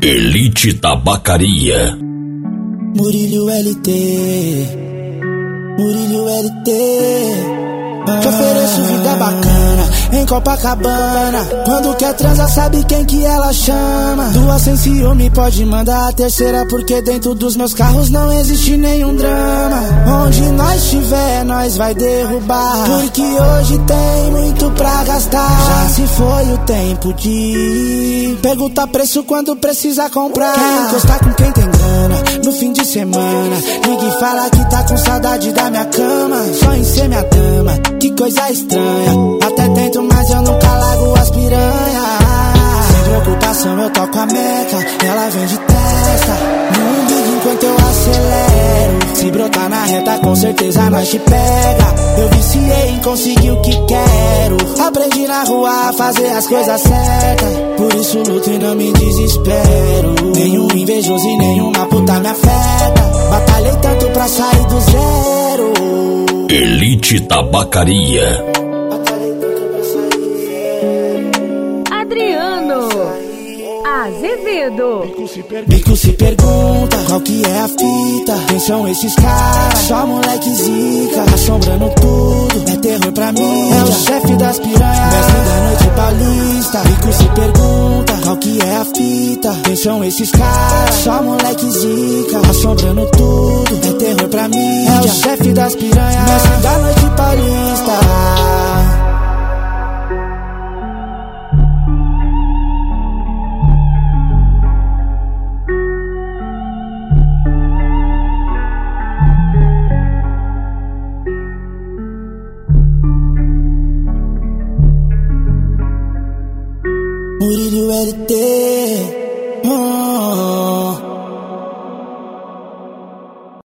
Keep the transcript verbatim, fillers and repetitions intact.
Elite Tabacaria. Murilo L T, Murilo L T. Te ofereço vida bacana em Copacabana. Quando quer transar sabe quem que ela chama. Duas sem ciúme pode mandar a terceira, porque dentro dos meus carros não existe nenhum drama. Onde nós estiver nós vai derrubar, porque hoje tem muito pra gastar. Já se foi o tempo de perguntar preço quando precisa comprar. Quer encostar com quem tem grana no fim de semana. Ninguém fala que tá com saudade da minha cama. Só em ser minha dama, que coisa estranha. Até tento, mas eu nunca largo as piranha. Sem preocupação eu toco a meca, ela vem de testa no umbigo enquanto eu acelero. Se brotar na reta com certeza nós te pega. Eu viciei em conseguir o que quero. Aprendi na rua a fazer as coisas certas, por isso luto e não me desespero. Nenhum invejoso e nenhuma puta me afeta. Batalhei tanto pra sair do zero. Elite Tabacaria. Adriano Azevedo. Bico se pergunta qual que é a fita. Quem são esses caras? Só moleque zica, assombrando tudo. É terror pra mim. É o chefe das piranhas, mestre da noite paulista. Bico se pergunta qual que é a fita. Quem são esses caras? Só moleque zica, assombrando tudo. É terror pra mim. É o chefe das piranhas, mestre da noite paulista. Murilo L T.